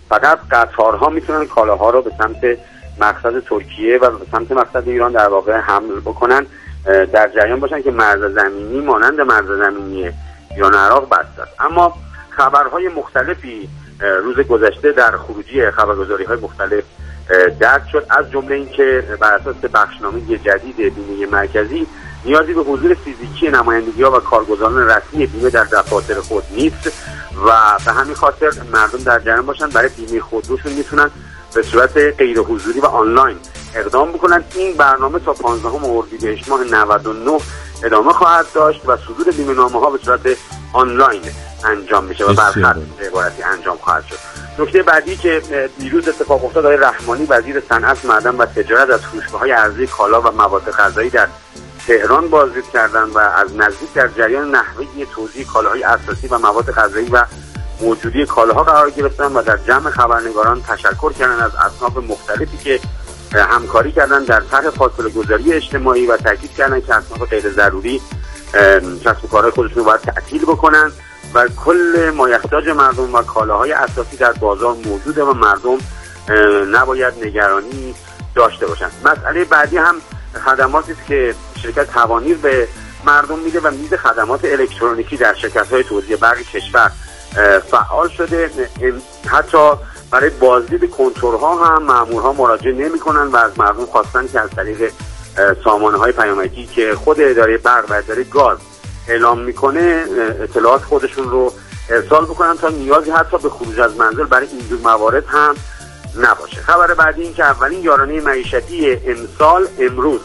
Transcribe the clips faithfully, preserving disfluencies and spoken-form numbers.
فقط قطارها میتونن کالاها رو به سمت مقصد ترکیه و به سمت مقصد ایران در واقع حمل بکنن، در جریان باشن که مرز زمینی مانند مرز زمینی ایران و عراق بسته است. اما خبرهای مختلفی روز گذشته در خروجی خبرگزاری‌های مختلف درد شد، از جمله اینکه بر اساس بخشنامه جدید بیمه مرکزی نیازی به حضور فیزیکی نمایندگی‌ها و کارگزاران رسمی بیمه در دفاتر خود نیست و به همین خاطر مردم در جریان باشن برای بیمه خودروشون میتونن به صورت غیر حضوری و آنلاین اقدام بکنن. این برنامه تا پانزدهم اردیبهشت ماه نود و نه ادامه خواهد داشت و صدور بیمه نامه‌ها به صورت آنلاین انجام میشه و برخط عبارتی انجام خواهد شد. نکته بعدی که دیروز اتفاق افتاد، آقای رحمانی وزیر صنعت، معدن و تجارت از فروشگاه‌های عرضه کالا و مواد غذایی در تهران بازدید کردند و از نزدیک در جریان نحوه توزیع کالاهای اساسی و مواد غذایی و موجودی کالاها قرار گرفتند و در جمع خبرنگاران تشکر کردند از اصناف مختلفی که همکاری کردند در طرح فاصله گذاری اجتماعی و تاکید کردند که اصناف غیر ضروری کسب و کارهای خودشون رو باید تعطیل بکنن و کل مایحتاج مردم و کالاهای اساسی در بازار موجوده و مردم نباید نگرانی داشته باشند. مسئله بعدی هم خدماتی است که شرکت هوانیر به مردم میده و میده خدمات الکترونیکی در شرکت‌های توزیع برق کشور فعال شده. حتی برای بازدید کنتورها هم مامورها مراجعه نمی‌کنن و از مردم خواستن که از طریق سامانه‌های پیامکی که خود اداره برق و اداره گاز اعلام میکنه اطلاعات خودشون رو ارسال بکنن تا نیازی حتی به خروج از منزل برای این جور موارد هم نباشه. خبر بعدی این که اولین یارانه معیشتی امسال امروز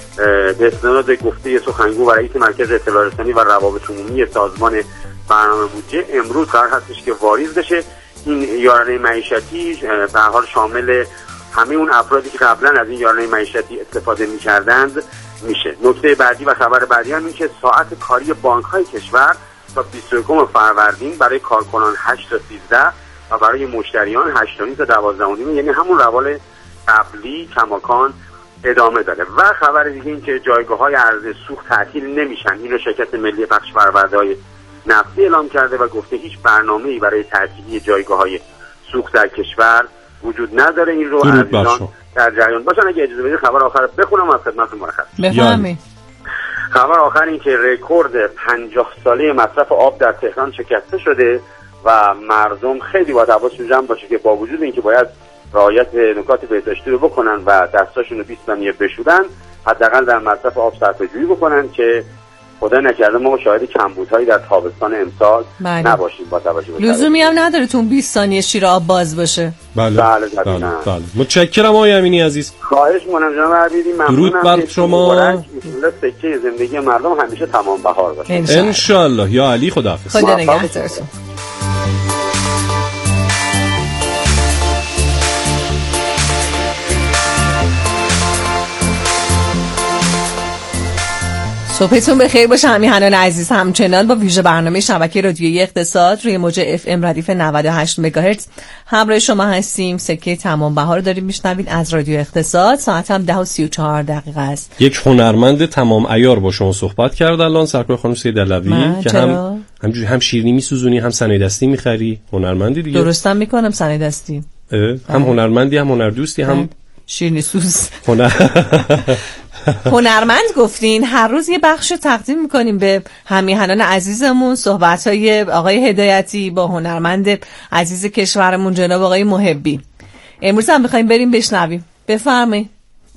به استناد گفته سخنگو و رئیس مرکز اطلاع رسانی و روابط عمومی سازمان برنامه بودجه امروز قرار هستش که واریز بشه. این یارانه معیشتی به هر حال شامل همه اون افرادی که قبلا از این یارانه معیشتی استفاده می‌کردند میشه. نکته بعدی و خبر بعدی هم این که ساعت کاری بانک‌های کشور تا بیست و یکم فروردین برای کارکنان هشت تا سیزده و برای مشتریان هشت تا نیم تا دوازده و نیم، یعنی همون روال قبلی کماکان ادامه داره. و خبر دیگه این که جایگاه‌های عرضه سوخت تعطیل نمیشن. این رو شرکت ملی پخش فرآورده‌های نفتی اعلام کرده و گفته هیچ برنامه‌ای برای تعطیلی جایگاه‌های سوخت در کشور وجود نداره. این رو عزیزان در جریان باشن. اگه اجازه بدید خبر آخر بخونم از خدمتتون مرخص. بفرمایید. خبر آخر این که رکورد پنجاه ساله مصرف آب در تهران شکسته شده و مردم خیلی باید حواسشون جمع باشه که با وجود اینکه باید رعایت نکات بهداشتی رو بکنن و دستاشون رو بیست ثانیه بشورن، حداقل در مصرف آب صرفه‌جویی بکنن که خدا نکرده ما شاهد کمبودهایی در تابستان امسال بله. نباشیم. با توجه به لزومی هم نداره تو بیست ثانیه شیر آب باز باشه. بله بله بله, بله. متشکرم آقای امینی عزیز. خواهش می‌کنم جناب عبیدی، ممنونم. درود بر شما. ان سکه زندگی مردم همیشه تمام بهار باشه ان شاء الله. یا علی خداحافظ. خدا نگهدارتون. صبحتون بخیر باشه همیهنان عزیز. همچنان با ویژه برنامه شبکه رادیویی اقتصاد روی موج اف ام ردیف نود و هشت مگاهرتز همراه شما هستیم. سکه تمام بهار داریم میشنوید از رادیو اقتصاد. ساعت هم ده و سی و چهار دقیقه است. یک هنرمند تمام عیار با شما صحبت کرد الان، سرکار خانم سید علوی، که هم همجوری هم شیرینی میسوزونی هم صنایع دستی میخری. هنرمندی دیگه. درستم میکنم صنایع دستی. هم هنرمندی هم هنردوستی هم شیرینی سوز. هنر هنرمند گفتین. هر روز یه بخش تقدیم میکنیم به همیهنان عزیزمون، صحبت‌های آقای هدایتی با هنرمند عزیز کشورمون جناب آقای محبی. امروز هم میخوایم بریم بشنویم. بفرمایید.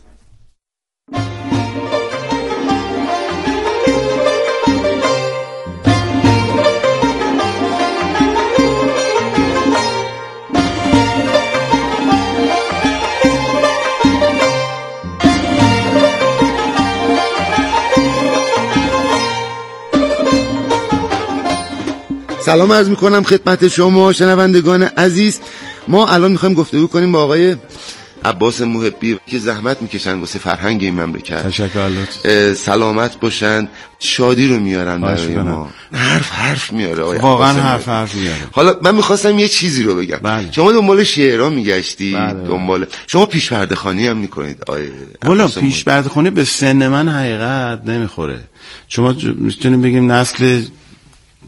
سلام عرض میکنم خدمت شما شنوندگان عزیز. ما الان میخوایم گفتگو کنیم با آقای عباس محبی که زحمت میکشن واسه فرهنگ این مملکت. تشکر. سلامت باشن، شادی رو میارن برای ما. حرف حرف میاره آقای واقعا حرف حرف میاره. حالا من میخواستم یه چیزی رو بگم. بله. شما دنبال شعرها میگشتی. بله. دنبال شما پیش پرده خوانی هم میکنید آقای والا پیش پرده خوانی به سن من حقیقت نمیخوره. شما میتونیم بگیم نسل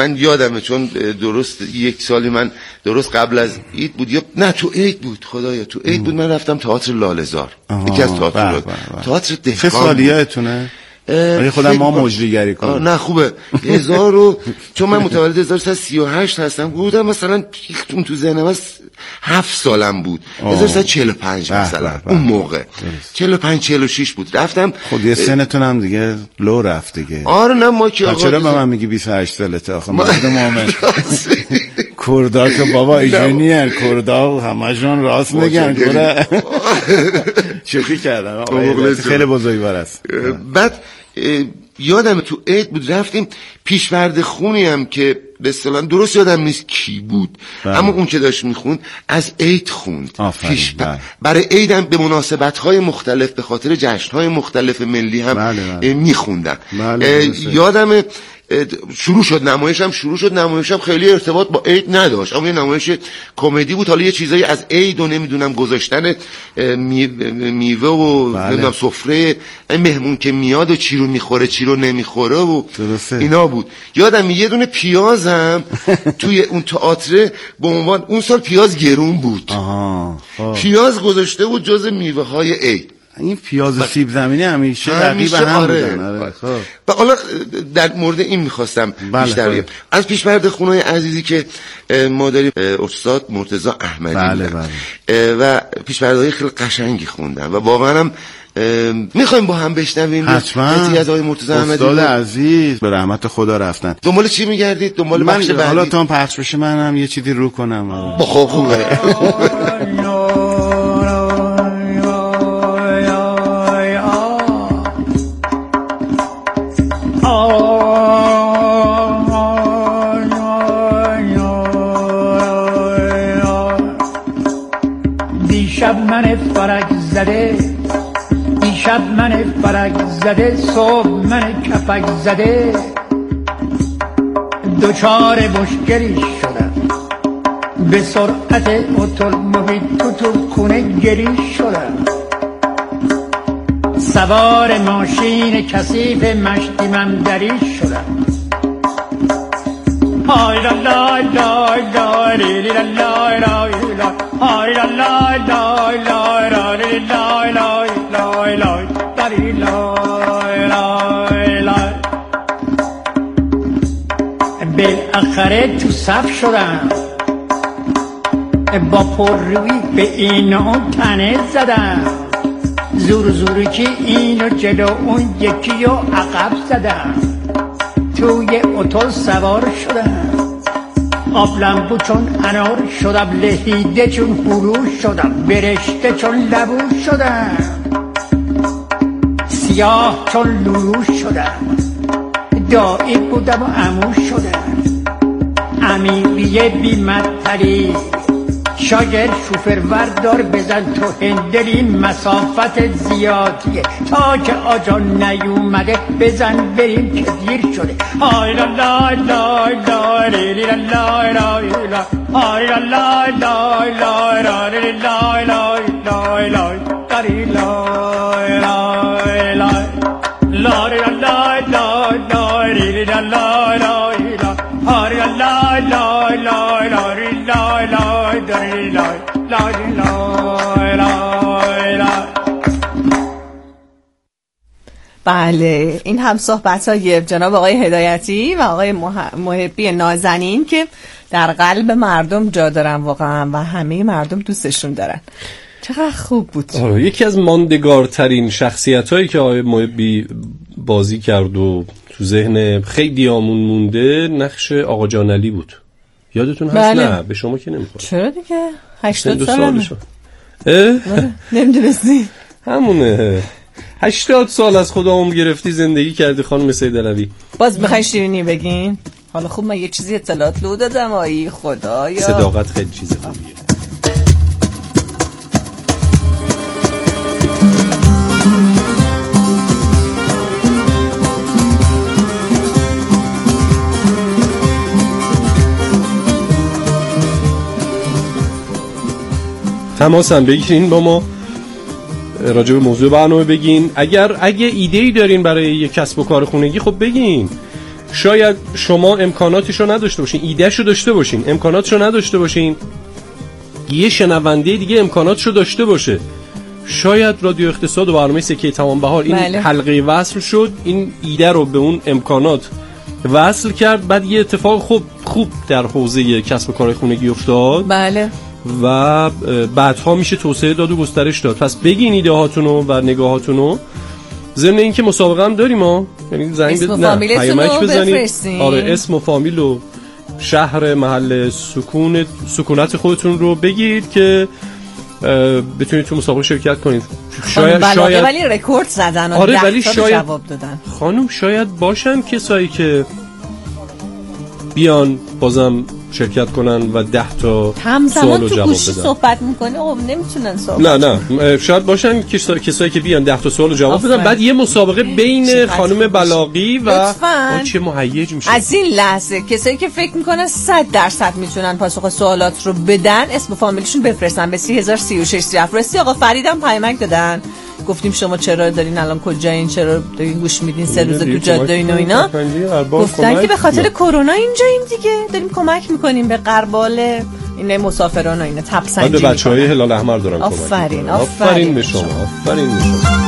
من یادمه چون درست یک سالی من درست قبل از عید بود یا نه تو عید بود خدایا تو عید بود من رفتم تئاتر لاله‌زار یکی از تئاتر تئاتر دهقان. چه سالیاتونه؟ آره خودم ما مجریگری کنم. نه خوبه هزار و چون من متولد هزار و سیصد و سی و هشت هستم بودم مثلا پیختون تو ذهنم است هفت سالم بود هزار و سیصد و چهل و پنج مثلا اون موقع چهل و پنج چهل و شش بود رفتم. خود یه سنتون هم دیگه لو رفت دیگه. آره نه ما که چرا به من میگی بیست و هشت سالته آخه مرد مومن کردا که بابا ایجونیه کردا همشون راست میگن گوره شوخی کردم خیلی بزرگوار است. بعد یادم تو عید بود رفتیم پیشورد خونی هم که به اصطلاح درست یادم نیست کی بود بله. اما اون که داشت میخوند از عید خوند پیش بله. برای عید هم به مناسبت‌های مختلف به خاطر جشن‌های مختلف ملی هم بله بله. میخوندن بله یادم شروع شد نمایشم شروع شد نمایشم خیلی ارتباط با عید نداشت اما یه نمایش کمدی بود حالا یه چیزایی از عید و نمیدونم گذاشتن میوه و بله. نمیدونم سفره مهمون که میاد و چی رو میخوره چی رو نمیخوره و درسته. اینا بود یادم یه دونه پیازم توی اون تئاتر به عنوان اون سال پیاز گرون بود آها. پیاز گذاشته بود جز میوه های عید. این پیاز و سیب زمینی همیشه رقیب هم آره. بودن آره. خب. و حالا در مورد این میخواستم بله بیشتر بگم از پیشورد خونه‌های عزیزی که ما داریم استاد مرتضی احمدی بله بله. و پیشوردهای خیلی قشنگی خوندن و واقعا هم میخوایم با هم بشنویم حتما از آقای مرتضی احمدی استاد عزیز به رحمت خدا رفتن. دنبال چی میگردید؟ دنبال بخش بعدی؟ حالا تا پخش بشه منم یه چیزی رو کنم. خب خوبه دیشب من فرج زده دیشب من فرج زده صبح من کفک زده دوچار مشکلی شدم به سرعت اتومبیل تو تو خونه گری شدم سوار ماشین کثیف مشتی مندری شدم های لا لا لا لا لی لا لا لا لا های لا لا لا لا لا لی لا لا لا لا لا لا لا بالاخره تو صف شدم با پررویی به این و اون تنه زدم زور زوری که اینو جلو اون یکی رو عقب زدم توی اتو سوار شدم آبلمبو چون انار شدم لحیده چون هلو شدم برشته چون لبو شدم سیاه چون لولو شدم دایی بودم و عمو شدم امیریه بیمدتری شاگر شوفر وردار بزن تو هندلی مسافت زیادیه تا که آجا نیومده بزن بریم که دیر شده های لا لا لا لا لی لا لا لا لا های لا لا لا لا لا لی لا لا لا لا لا لا لا لا لا لا لا لی لا لا لا لا های لا لا لا لا لا لی لا بله این هم صحبت های جناب آقای هدایتی و آقای محبی نازنین که در قلب مردم جا دارن واقعا و همه مردم دوستشون دارن. چقدر خوب بود. آره یکی از ماندگارترین شخصیت هایی که آقای محبی بازی کرد و تو ذهن خیلی آمون مونده نقش آقا جان علی بود. یادتون هست؟ بله. نه به شما که نمیخوره. چرا دیگه هشتاد سالمه. اه نمیدونستی همونه. هشتاد سال از خدا عمر گرفتی زندگی کردی خانم سیدعلوی. باز میخوای شیرینی بگین؟ حالا خوب من یه چیزی اطلاعات لو دادم آیی خدایا. صداقت خیلی چیز خوبیه. تماس هم بگیرین با ما راجع به موضوع برنامه بگین. اگر اگه ایده‌ای دارین برای یک کسب و کار خونگی خب بگین. شاید شما امکاناتشو نداشته باشین، ایدهشو داشته باشین، امکاناتشو نداشته باشین، یه شنونده دیگه امکاناتشو داشته باشه. شاید رادیو اقتصاد و برنامه سکه تمام بهار این بله. حلقه وصل شد، این ایده رو به اون امکانات وصل کرد، بعد یه اتفاق خوب خوب در حوزه کسب و کار خونگی افتاد. بله. و بعدها میشه توسعه داد و گسترش داد. پس بگین ایده هاتونو و نگاهاتونو. ضمن اینکه مسابقه هم داریم ها، یعنی زنگ بزنید پیامک بزنید. آره اسم و فامیل و شهر محل سکون سکونت خودتون رو بگید که بتونید تو مسابقه شرکت کنید. شاید شاید ولی رکورد زدن. آره ولی شاید جواب دادن. خانم شاید باشن کسایی که بیان بازم شرکت کنن و ده تا سوالو جواب بدن. صحبت میکنه خب نمیتونن صحبت. نه نه شاید باشن کسایی که بیان ده تا سوالو جواب بدن، بعد یه مسابقه بین خانم بلاغی و چه مهیج میشه. از این لحظه کسایی که فکر میکنن صد درصد میتونن پاسخ سوالات رو بدن اسم و فامیلشون بفرستن به سی هزار سی و شش. رفرستی آقا فریدم پیامک دادن، گفتیم شما چرا دارین الان کجایین، چرا دارین گوش میدین سه روز تو جاده و اینا، گفتن که به خاطر کرونا اینجاییم دیگه، داریم کمک میکنیم به غربال این مسافران و اینا تبسنجی. به بچهای هلال احمر دارن کمک. آفرین آفرین به شما، آفرین به شما.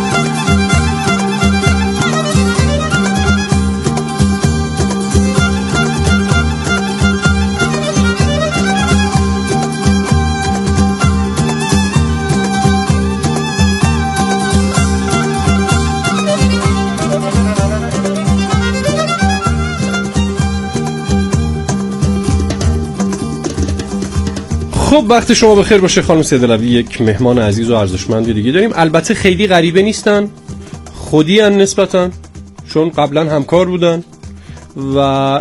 خب وقت شما بخیر باشه خانم سیدعلوی. یک مهمان عزیز و ارزشمند دیگه داریم. البته خیلی غریبه نیستن، خودی ان نسبتا. چون قبلا همکار بودن و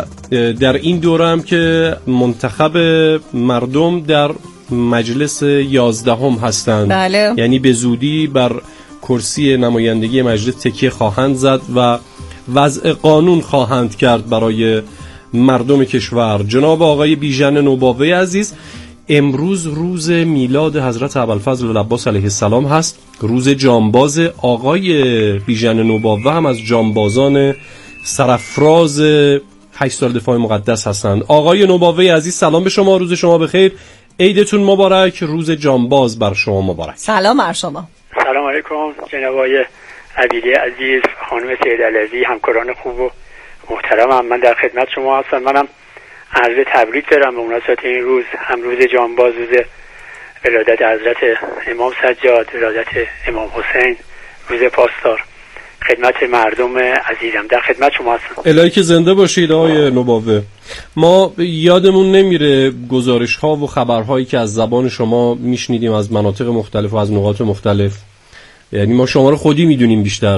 در این دوره هم که منتخب مردم در مجلس یازدهم هستند. بله. یعنی به زودی بر کرسی نمایندگی مجلس تکیه خواهند زد و وضع قانون خواهند کرد برای مردم کشور. جناب آقای بیژن نوباوه عزیز، امروز روز میلاد حضرت ابوالفضل العباس علیه السلام هست، روز جانباز. آقای بیژن نوباوه هم از جانبازان سرافراز هشت سال دفاع مقدس هستند. آقای نوباوه عزیز سلام به شما، روز شما بخیر، عیدتون مبارک، روز جانباز بر شما مبارک. سلام بر شما. سلام علیکم جناب آقای عبیدی عزیز، خانم سید علیزی، همکاران خوب و محترمم، من در خدمت شما هستم. منم عرض تبریک دارم به مناسبت این روز، هم روز جانباز، روز ولادت حضرت امام سجاد، ولادت امام حسین، روز پاسدار. خدمت مردم عزیزم در خدمت شما هستم. الهی که زنده باشید آقای نوباوه. ما یادمون نمیره گزارش ها و خبرهایی که از زبان شما میشنیدیم از مناطق مختلف و از نقاط مختلف، یعنی ما شما رو خودی میدونیم بیشتر،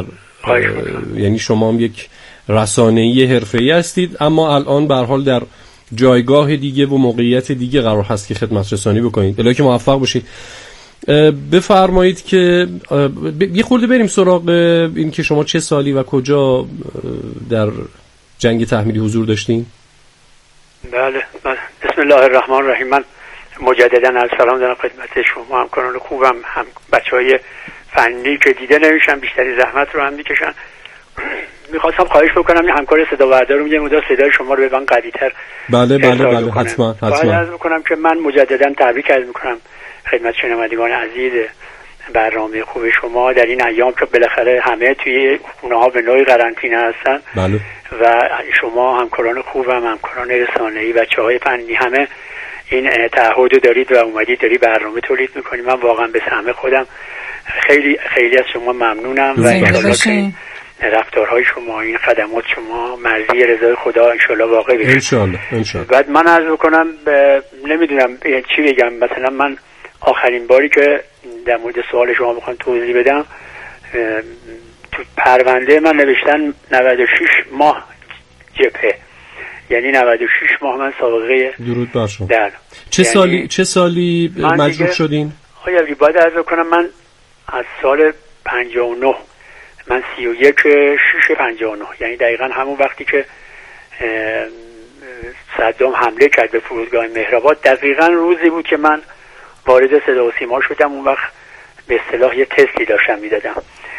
یعنی شما هم یک رسانه‌ای حرفه‌ای هستید، اما الان به هر حال در جایگاه دیگه و موقعیت دیگه قرار هست که خدمت رسانی بکنید. الهی که موفق باشید. بفرمایید که یه خورده بریم سراغ این که شما چه سالی و کجا در جنگ تحمیلی حضور داشتین؟ بله، بسم الله الرحمن الرحیم. من مجددا از سلام دارم خدمت شما، همکاران خوبم، هم بچهای فنی که دیده نمیشن، بیشتری زحمت رو هم میکشن. میخواستم خواهش بکنم این همکار صدا بردارم یه مقدار صدای شما رو ببن قوی‌تر. بله بله بله حتما حتما. باید عرض بکنم که من مجددا تبریک عرض میکنم خدمت شنوندگان عزیز برنامه خوب شما در این ایام که بالاخره همه توی خونه ها به نوعی قرنطینه هستن. بله. و شما همکاران خوبم، همکاران رسانه‌ای، بچه‌های فنی، همه این تعهد رو دارید و اومدید داری برنامه تولید میکنید. من واقعا به سهم خودم خیلی خیلی از شما ممنونم و انشالله که رفتارهای شما، این خدمات شما مرضی رضای خدا انشالله واقع بشه. انشالله انشالله. بعد من عرض بکنم نمیدونم چی بگم، مثلا من آخرین باری که در مورد سوال شما بخوام توضیح بدم، تو پرونده من نوشتن نود و شش ماه جبهه، یعنی نود و شش ماه من سابقه. درود بر شما. در چه یعنی سالی چه سالی مجروح شدین؟ آیا باید عرض کنم من از سال پنجاه و نه، من سی و یک شش پنجاه و نه، یعنی دقیقا همون وقتی که صدام حمله کرد به فرودگاه مهرآباد، دقیقا روزی بود که من وارد صدا و سیما شدم. اون وقت به اصطلاح یه تستی داشتم میدادم.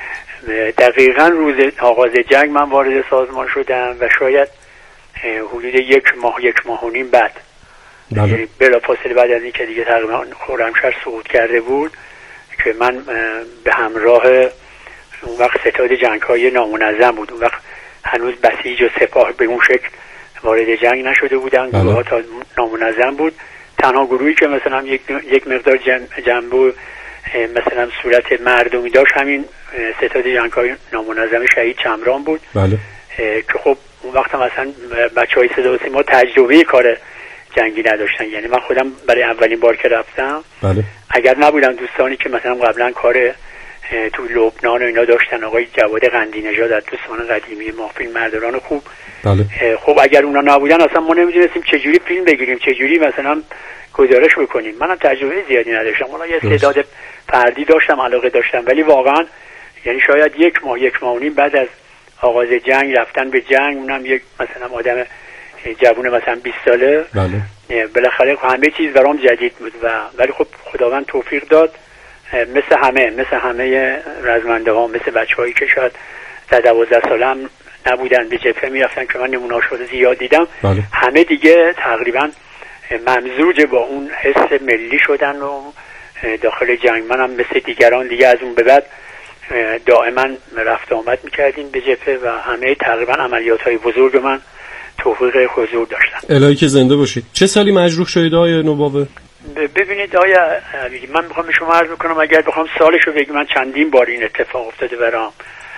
دقیقا روز آغاز جنگ من وارد سازمان شدم و شاید حدود یک ماه یک ماه و نیم بعد، بله. بلا فاصله بعد از این که دیگه تقریبا خرمشهر سقوط کرده بود، که من به همراه اون وقت ستاد جنگ های نامنظم بود، اون وقت هنوز بسیج و سپاه به اون شکل وارد جنگ نشده بودن، گروه ها تا نامنظم بود. تنها گروهی که مثلا یک یک مقدار جنبه مثلا صورت مردمی داشت همین ستاد جنگ های نامنظم شهید چمران بود. بله. که خب اون وقت مثلا بچه های صدا و سیما تجربه کار جنگی نداشتن، یعنی من خودم برای اولین بار که رفتم، بله. اگر نبودن دوستانی که مثلا قبلا کار تو لبنان و اینا داشتن، آقای جواد قندی نژاد از دوستان قدیمی ما، فیلم مردان خوب، بله. خب اگر اونا نبودن اصلا ما نمیدونستیم چجوری فیلم بگیریم، چجوری مثلا گزارش بکنیم. منم تجربه زیادی نداشتم، حالا یه استعداد فردی داشتم، علاقه داشتم، ولی واقعا یعنی شاید یک ماه یک ماه و نیم بعد از آغاز جنگ رفتن به جنگ، اونم یک مثلا آدم جوون مثلا بیست ساله، بله. بالاخره همه چیز برام جدید بود و ولی خب خداوند توفیق داد، مثل همه مثل همه رزمنده ها، مثل بچه هایی که شاید در دوازده ساله هم نبودن به جبهه میرفتن که من نمونه‌هاشو زیاد دیدم، بله. همه دیگه تقریبا ممزوج با اون حس ملی شدن و داخل جنگ. منم مثل دیگران دیگه از اون به بعد دائما رفت آمد میکردیم به جبهه و همه تقریبا عملیات های بزرگ من توفیق حضور داشتن. الهی که زنده باشید. چه سالی مجروح شدید آقای نوباوه؟ ببینید آیا من میخوام به شما عرض بکنم، اگر بخوام سالشو بگم من چندین بار این اتفاق افتاده برام،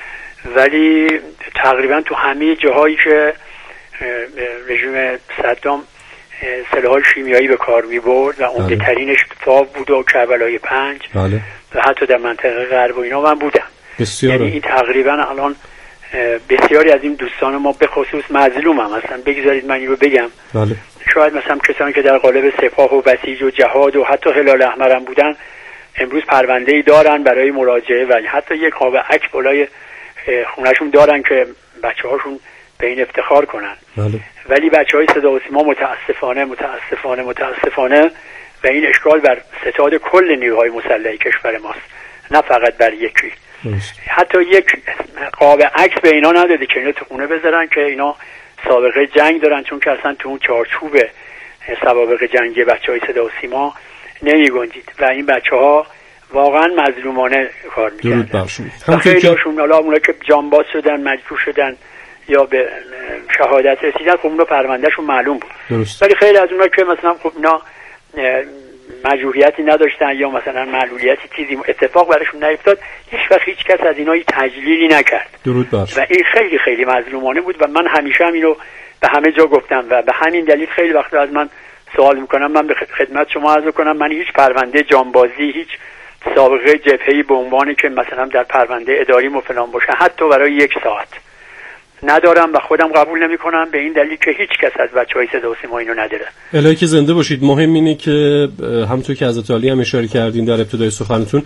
ولی تقریبا تو همه جاهایی که رژیم صدام سلاح‌های شیمیایی به کار می‌برد و عمده ترینش فاو بود و کربلای پنج، بله. و حتی در منطقه غرب و اینا من بودم. بسیار. یعنی این تقریبا الان بسیاری از این دوستان ما به خصوص مظلوم هم هستن. بگذارید من این رو بگم. بله. شاید مثلا کسانی که در قالب سپاه و بسیج و جهاد و حتی هلال احمر هم بودن امروز پرونده‌ای دارن برای مراجعه و حتی یک قاب عکس بالای خونهشون دارن که بچه‌هاشون به این افتخار کنن. بله. ولی بچه‌های صدا و سیما متاسفانه متاسفانه متاسفانه و این اشکال بر ستاد کل نیروهای مسلح کشور ماست، نه فقط بر یکی. درست. حتی یک قاب عکس به اینا نداده که اینا تو خونه بذارن که اینا سابقه جنگ دارن، چون که اصلا تو اون چارچوب سوابق جنگی بچه‌های صدا و سیما نمی گنجید و این بچه‌ها واقعا مظلومانه کار می‌کردن. درود بر شما. خیلی‌هاشون حالا اونایی که جانباز شدن، مجروح شدن یا به شهادت رسیدن، خب اونا پروندهشون معلوم بود. درست. ولی خیلی از اونایی که مثلا خب اینا مجروحیتی نداشتن یا مثلا معلولیتی چیزی اتفاق براشون نیفتاد، هیچ وقت هیچ کس از اینا تجلیلی نکرد. درود بر شما. و این خیلی خیلی مظلومانه بود و من همیشه هم اینو به همه جا گفتم و به همین دلیل خیلی وقت از من سوال میکنم. من به خدمت شما عرض کنم من هیچ پرونده جانبازی، هیچ سابقه جبهه‌ای به عنوانی که مثلا در پرونده اداری و فلان باشه حتی برای یک ساعت ندارم و خودم قبول نمی‌کنم، به این دلیل که هیچ کس از بچه‌های صدا و سیما اینو نداره. الهی که زنده باشید. مهم اینه که همونطور که حضرت علی هم اشاره کردین در ابتدای سخنتون،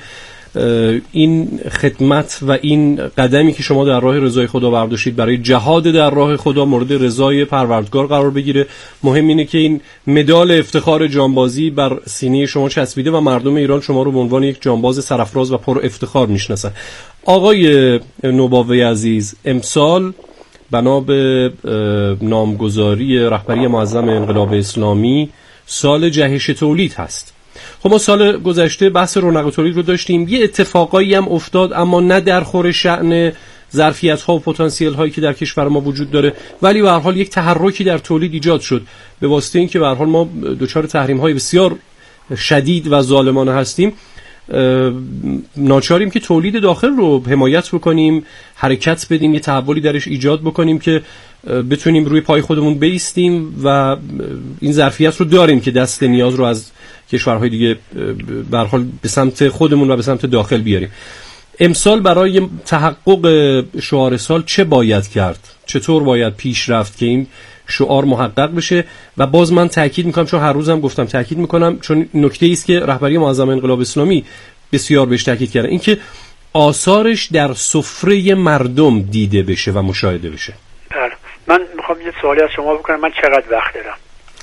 این خدمت و این قدمی که شما در راه رضای خدا برداشتید برای جهاد در راه خدا مورد رضای پروردگار قرار بگیره. مهم اینه که این مدال افتخار جانبازی بر سینه شما چسبیده و مردم ایران شما رو به عنوان یک جانباز سرافراز و پر افتخار میشناسن. آقای نوباوی عزیز، امسال بنا به نامگذاری رهبری معظم انقلاب اسلامی سال جهش تولید هست. خب ما سال گذشته بحث رونق تولید رو داشتیم، یه اتفاقایی هم افتاد اما نه در خور شأن ظرفیت‌ها و پتانسیل هایی که در کشور ما وجود داره، ولی به هر حال یک تحرکی در تولید ایجاد شد به واسطه اینکه به هر حال ما دچار تحریم‌های بسیار شدید و ظالمانه هستیم. ناچاریم که تولید داخل رو حمایت بکنیم، حرکت بدیم، یه تحولی درش ایجاد بکنیم که بتونیم روی پای خودمون بایستیم و این ظرفیت رو داریم که دست نیاز رو از کشورهای دیگه به هر حال به سمت خودمون و به سمت داخل بیاریم. امسال برای تحقق شعار سال چه باید کرد؟ چطور باید پیش رفت که این شعار محقق بشه؟ و باز من تاکید میکنم، چون هر روزم گفتم تاکید میکنم، چون نکته‌ای است که رهبری معظم انقلاب اسلامی بسیار بهش تاکید کرده، این که آثارش در سفره مردم دیده بشه و مشاهده بشه. بله. من میخوام یه سوالی از شما بکنم. من چقدر وقت دارم؟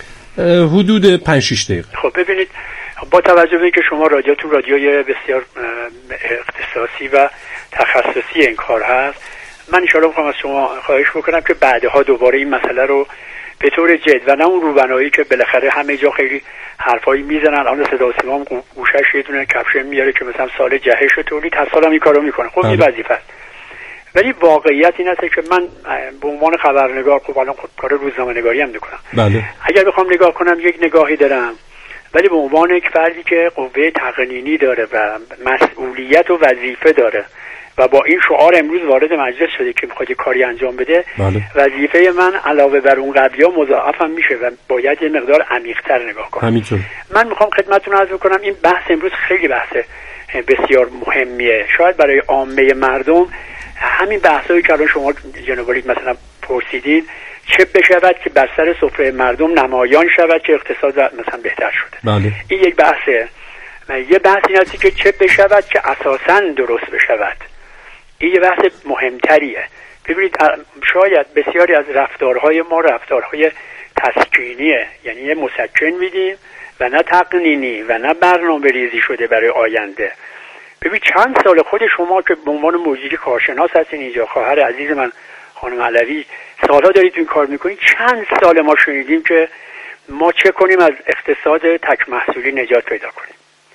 حدود پنج شش دقیقه. خب ببینید، با توجه به اینکه شما رادیوتون رادیوی بسیار اختصاصی و تخصصی این کار هست، من ان شاءالله میخوام از شما خواهش بکنم که بعدها دوباره این مسئله رو به طور جد و نه اون روبنایی که بالاخره همه جا خیلی حرفایی میزنن، الان صدا و سیما گوشش یه دونه کپشن میاره که مثلا سال جهش تولید هر سالم این کارو میکنه. خب این وظیفه است، ولی واقعیت این است که من به عنوان خبرنگار، خب الان کار روزنامه‌نگاری هم میکنم، بله. اگر بخوام نگاه کنم یک نگاهی دارم، ولی به عنوان یک فردی که قوه تقنینی داره و مسئولیت و وظیفه داره و با این شعار امروز وارد مجلس شده که میخواد کاری انجام بده، بله. وظیفه من علاوه بر اون قبلی‌ها مضاعف هم میشه و باید یه مقدار عمیق‌تر نگاه کنم. همینطور. من میخوام خدمتتون عرض کنم این بحث امروز خیلی بحث بسیار مهمیه. شاید برای عامه مردم همین بحثایی که الان شما جناب عالی مثلا پرسیدین چه بشود که بر سر سفره مردم نمایان شود که اقتصاد مثلا بهتر شده، بله. این یک بحثه. یه بحث این هستی که چه بشود که اساساً درست بشود، این یه بحث مهمتریه. ببینید شاید بسیاری از رفتارهای ما رفتارهای تسکینیه، یعنی یه مسکن میدیم و نه تقنینی و نه برنامه ریزی شده برای آینده. ببین چند سال خود شما که به عنوان موجودی کارشناس هستین اینجا، خواهر عزیز من خانم علوی سالها دارید این کار میکنید، چند سال ما شنیدیم که ما چه کنیم از اقتصاد تک محصولی نجات پیدا کنیم.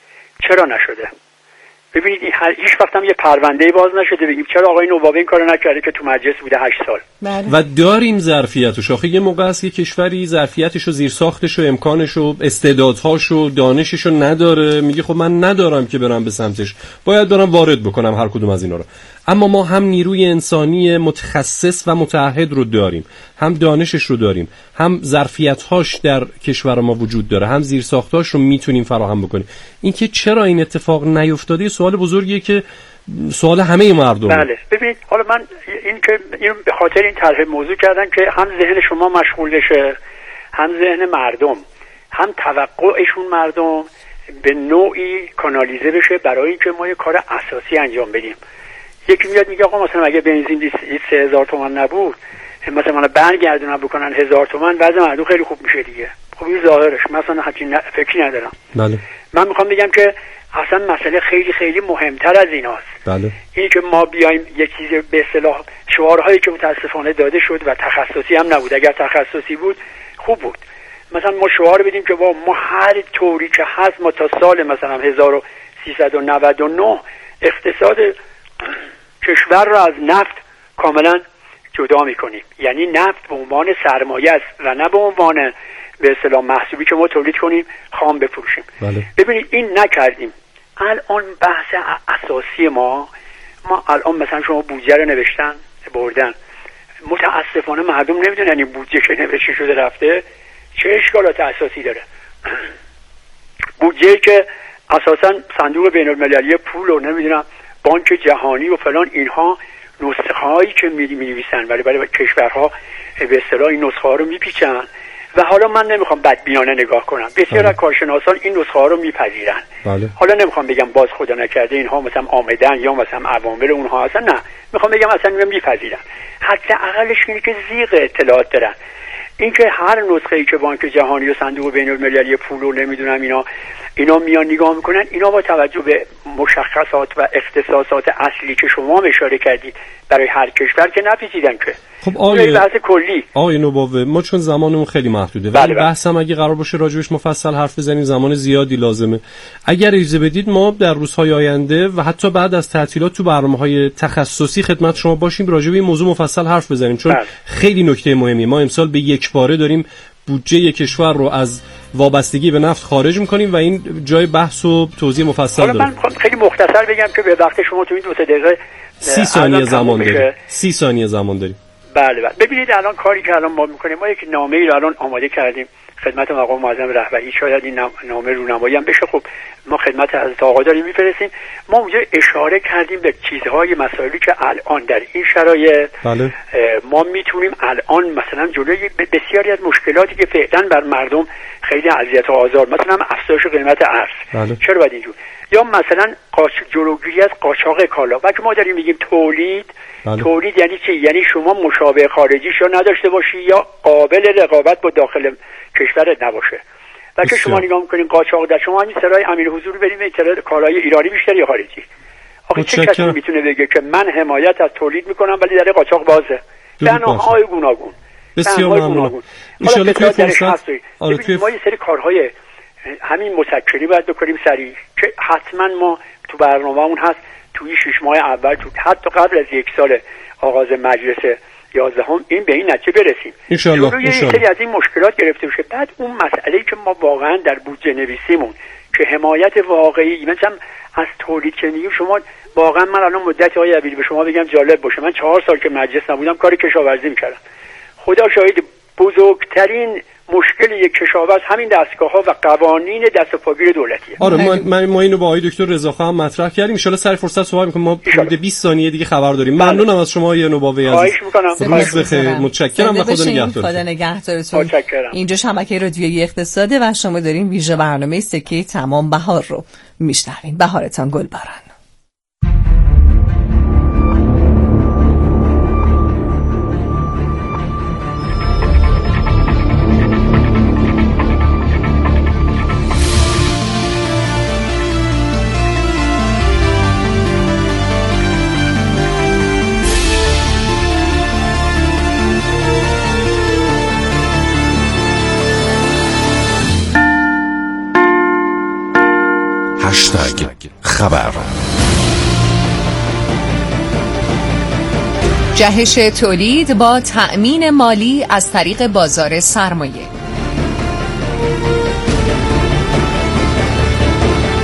چرا نشده؟ ببینید هیچ وقت هم یه پرونده باز نشده بگیم چرا آقای نوباوی این کارو نکرده که تو مجلس بوده هشت سال. بله. و داریم ظرفیتش. آخه یه موقع است که کشوری ظرفیتش و زیرساختش و امکانش و استعدادهاش و دانشش رو نداره، میگه خب من ندارم که برم به سمتش، باید برم وارد بکنم هر کدوم از اینا رو. اما ما هم نیروی انسانی متخصص و متعهد رو داریم، هم دانشش رو داریم، هم ظرفیت‌هاش در کشور ما وجود داره، هم زیرساخت‌هاش رو میتونیم فراهم بکنیم. اینکه چرا این اتفاق نیفتاده سوال بزرگیه که سوال همه مردم. بله ببینید حالا من این که اینو به خاطر این طرح موضوع کردم که هم ذهن شما مشغول بشه، هم ذهن مردم، هم توقعشون مردم به نوعی کانالیزه بشه برای اینکه ما یه کار اساسی انجام بدیم. یکی میاد میگه آقا مثلا اگه بنزین سه هزار تومان نبود مثلا من برگردونم بکنن هزار تومان وضع مردم خیلی خوب میشه دیگه. خب این ظاهرش مثلا حتی ن... فکری ندارم. بله. من میخوام بگم که اصلا مسئله خیلی خیلی مهمتر از ایناست. بله. این که ما بیایم یک چیز به اصطلاح شعارهایی که متاسفانه داده شد و تخصصی هم نبود، اگر تخصصی بود خوب بود، مثلا ما شعار بدیم که با ما هر طوری که هست ما تا سال مثلا هزار و سیصد و نود و نه اقتصاد کشور را از نفت کاملا جدا میکنیم. یعنی نفت به عنوان سرمایه است و نه به عنوان به اصطلاح محصولی که ما تولید کنیم خام بفروشیم. بله. ببینید این نکردیم. الان بحث اساسی ما ما الان مثلا شما بودجه رو نوشتن بردن، متاسفانه مردم نمیدونن این بودجه که نوشته شده رفته چه اشکالات اساسی داره. بودجه که اساسا صندوق بین المللی پول و نمیدونم بانک جهانی و فلان اینها نسخه هایی که می نویسن ولی برای کشورها به اصطلاح این نسخه ها رو میپیچن و حالا من نمیخوام بدبینانه نگاه کنم، بسیار از کارشناسان این نسخه ها رو میپذیرن. بله. حالا نمیخوام بگم باز خدا نکرده اینها مثلا آمدن یا مثلا عوامل اونها هستن، نه میخوام بگم اصلا میپذیرن. حتی اقلش اینه که زیغ اطلاعات دارن. اینکه هر نسخه ای که بانک جهانی و صندوق بین المللی پول رو نمیدونم اینا اینا میان نگاه میکنن، اینا با توجه به مشخصات و اختصاصات اصلی که شما اشاره کردید برای هر کشور که نپیچیدن که. خب آقای بحث کلی آقای نوباوه ما چون زمانمون خیلی محدوده بله ولی بله. بحثم اگه قرار باشه راجبش مفصل حرف بزنیم زمان زیادی لازمه. اگر اجازه بدید ما در روزهای آینده و حتی بعد از تعطیلات تو برنامه‌های تخصصی خدمت شما باشیم راجب این موضوع مفصل حرف بزنیم چون بله. خیلی نکته مهمی. ما امسال به یک باره داریم بودجه کشور رو از وابستگی به نفت خارج می‌کنیم و این جای بحث و توضیح مفصل داره. من خیلی مختصر بگم که به وقت شما تو این دو سه دقیقه سی ثانیه زمان داریم. سی ثانیه زمان داریم. بله بله. ببینید الان کاری که الان ما می‌کنیم، ما یک نامه‌ای رو الان آماده کردیم خدمت مقام معظم رهبری، شاید این نامه رونمایی هم بشه. خب ما خدمت حضرت آقا داریم می‌فرستیم. ما اونجا اشاره کردیم به چیزهای مسائلی که الان در این شرایط بله. ما میتونیم الان مثلا جلوی بسیاری از مشکلاتی که فعلا بر مردم خیلی اذیت و آزار، مثلا افزایش قیمت ارز، بله. چرا باید اینجور، یا مثلا قاچ جلوگیری از قاچاق کالا. و که ما داریم میگیم تولید بله. تولید یعنی چی؟ یعنی شما مشابه خارجیش رو نداشته باشی یا قابل رقابت با داخل کشورت نباشه. و که شما نگاه میکنین قاچاق در شما همین سرای امیر حضور بریم این سرای کالای ایرانی بیشتر یا خارجی. آخه چه کسی میتونه بگه که من حمایت از تولید میکنم ولی در قاچاق بازه؟ بناهای گوناگون. بسیار ممنون. ان شاء الله توی فرصت آره توی ما یه سری کارهای همین مسکنی باید بکنیم سریع که حتما ما تو برنامه‌مون هست توی شش ماه اول تو حتی قبل از یک سال آغاز مجلس یازدهم این به این نتیجه برسیم ان شاء الله. یه سری از این مشکلات گرفته بشه. بعد اون مسئله‌ای که ما واقعا در بودجه نویسیمون که حمایت واقعی مثلا از تولید که میگیم، شما واقعا من الان مدت آقای عبیدی به شما بگم جالب باشه، من چهار سال که مجلس نبودم کار کشاورزی میکردم. خدا شاهد بزرگترین مشکل یک کشاورز همین دستگاه‌ها و قوانین دست و پاگیر دولتیه. آره ما ما, ما اینو با آقای دکتر رضاخان هم مطرح کردیم. ان شاءالله سر فرصت صحبت می‌کنیم. ما حدود بیست ثانیه دیگه خبر داریم. ممنونم از شما آقای نوباوه عزیز. خواهش می‌کنم. روز بخیر. متشکرم و خدا نگهدارتون. خدا نگهدارتون. اینجا شبکه رادیویی اقتصاده و شما دارین ویژه برنامه سکه تمام بهار رو میشنوین. بهارتان گلباران. هشتگ خبر. جهش تولید با تأمین مالی از طریق بازار سرمایه.